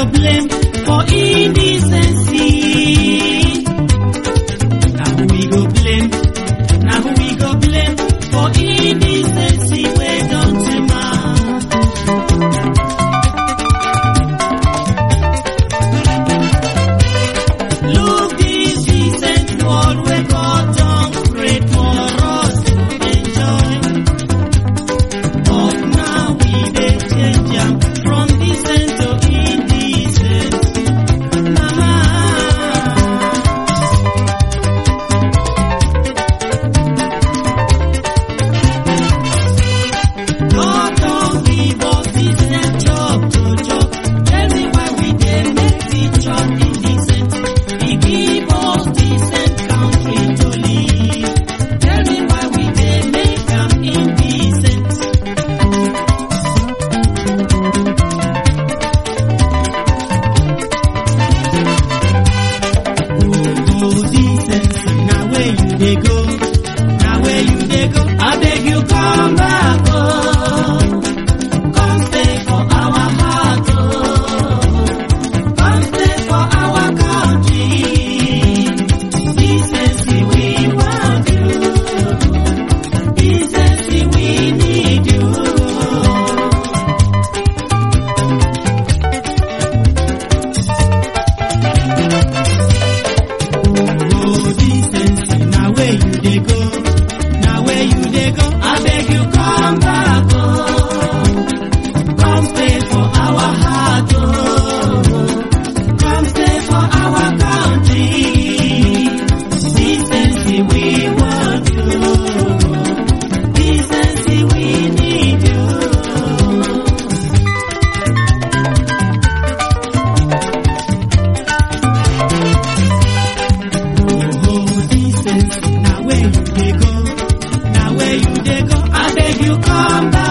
go blame for indecency? Now who we go blame? Now who we go blame for indecency? We don't look this decent world where God don't create for us to enjoy. But now we dey change am from decent to indecent. God don't give us decent job to chop. Tell me why we dey make the job indecent. He give us decent country to live. Tell me why we dey make am indecent. Oh, decency, now where you dey go? Now where you dey go? I beg you come back, oh. Come stay for our heart, oh. Come stay for our country. Decency, we want you. Decency, we need you. Oh, decency, now where you dey go? Now where you dey go? I beg you come back, oh. Come stay for our heart, oh. Come stay for our country. Decency, we want you. Decency, we need you. Oh, decency, now where you dey go? Now where you dey go? I beg you come back.